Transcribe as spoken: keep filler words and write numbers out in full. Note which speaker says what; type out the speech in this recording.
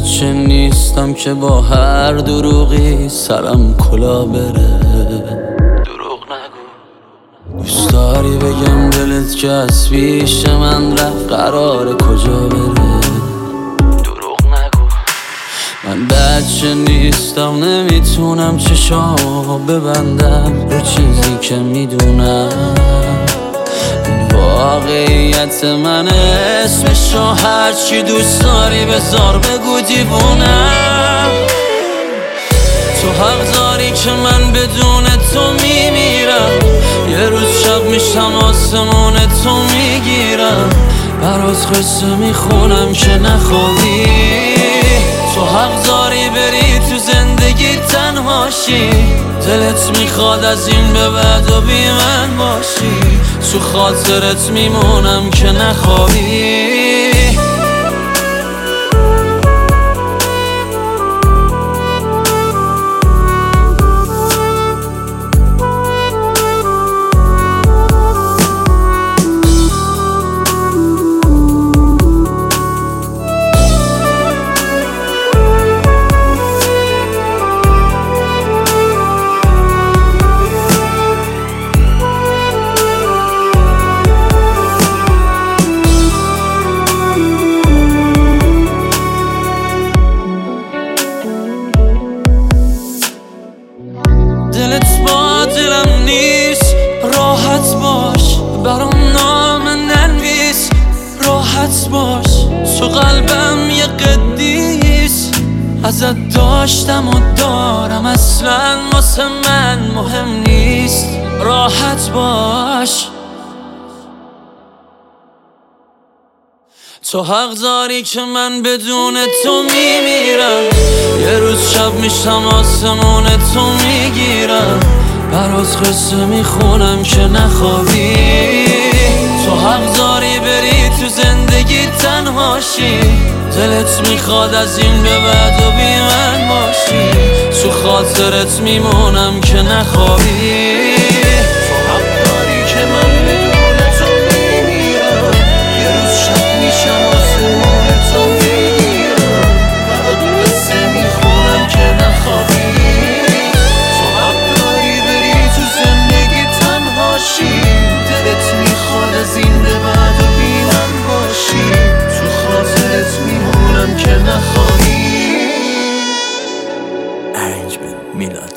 Speaker 1: بچه نیستم که با هر دروغی سرم کلا بره. دروغ نگو. دوست داری بگم دلت که از پیش من رفت قراره کجا بره. دروغ نگو. من بچه نیستم نمیتونم چشامو ببندم رو چیزی که میدونم. واقعیت من اسمشو هرچی دوست داری بذار بگو دیوونم. تو حق داری که من بدون تو میمیرم. یه روز شب میشم آسمون تو میگیرم. برات قصه میخونم که نخوابی. تو حق داری بری تو زندگی تنهاشی. دلت میخواد از این به بعد و بی من باشی. تو خاطرت میمونم که نخوابی. دلت با دلم نیست راحت باش. برام نام ننویس راحت باش. تو قلبم یه قدیس ازت داشتم و دارم. اصلا واسه من مهم نیست راحت باش. تو حق داری که من بدون تو میمیرم. یه روز شب میشم آسمون تو میگیرم. برات قصه میخونم که نخوابی. تو حق داری بری تو زندگی تنهاشی. دلت میخواد از این به بعد و بی من باشی. تو خاطرت میمونم که نخوابی. میلاد